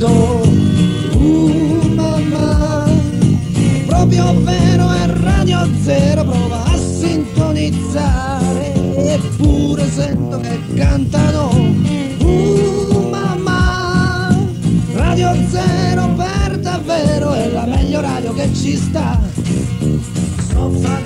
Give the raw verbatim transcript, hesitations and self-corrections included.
cantando. Uh mamma, proprio vero, è Radio Zero, prova a sintonizzare, eppure sento che cantano. Uh mamma, Radio Zero per davvero è la meglio radio che ci sta. Soffra